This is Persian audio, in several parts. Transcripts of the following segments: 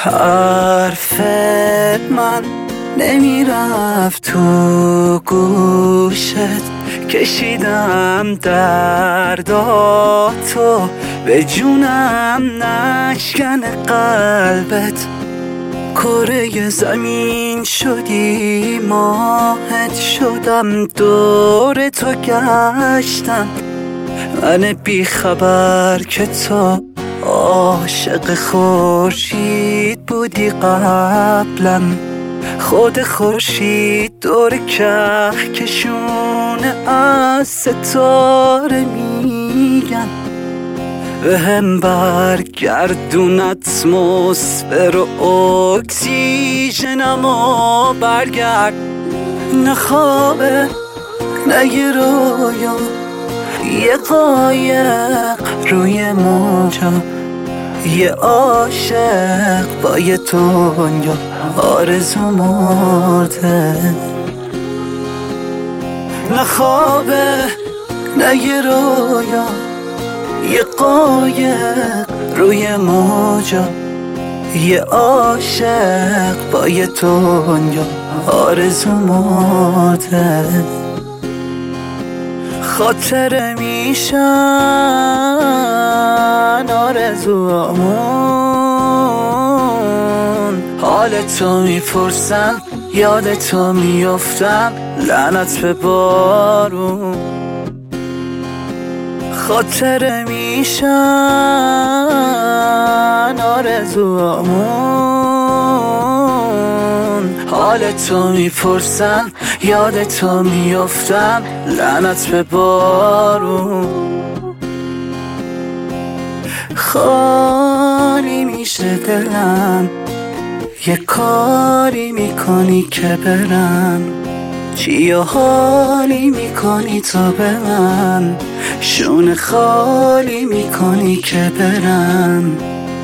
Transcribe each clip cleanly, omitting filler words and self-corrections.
حرف من نمیرفت تو گوشت، کشیدم درداتو به جونم، نشکن قلبت. کره زمین شدی، ماهت شدم، دور تو گشتم. من بیخبر که تو عاشق خورشید بودی قبلم. خود خورشید دور کهکشون از ستاره میگن. به هم برگردون اتمسفر و اکسیژنمو، برگرد. نه خوابه نه یه رویا، یه قایق روی موجا، یه عاشق با یه دنیا آرزو مرده. نه خوابه نه یه رویا، یه قایق روی موجا، یه عاشق با یه دنیا آرزو مرده. خاطر میشن آرزوامون، حال تو میپرسن، یاد تو میافتم، لعنت به بارون. خاطر میشن آرزوامون، حال تو میپرسن، یاد تو میافتم، لعنت به بارون. خالی میشه دلم، یه کاری میکنی که برم. چی و حالی میکنی تا به من، شونه خالی میکنی که برم.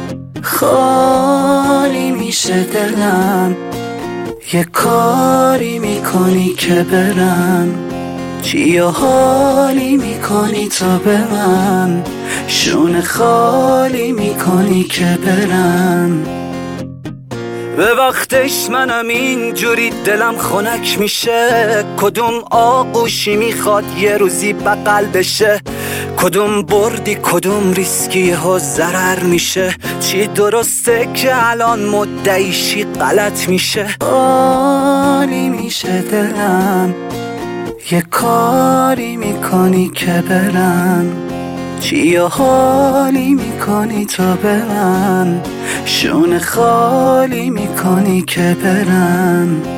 خالی میشه دلم، یه کاری میکنی که برم. چی و حالی میکنی تا به من، شونه خالی میکنی که برم. به وقتش منم اینجوری دلم خنک میشه. کدوم آغوشی میخواد یه روزی بغل بشه، کدوم بردی کدوم ریسکی ها ضرر میشه. چی درسته که الان مدعیشی غلط میشه. خالی میشه دلم، یه کاری میکنی که برم. چی و حالی میکنی تا برم، شونه خالی میکنی که برم.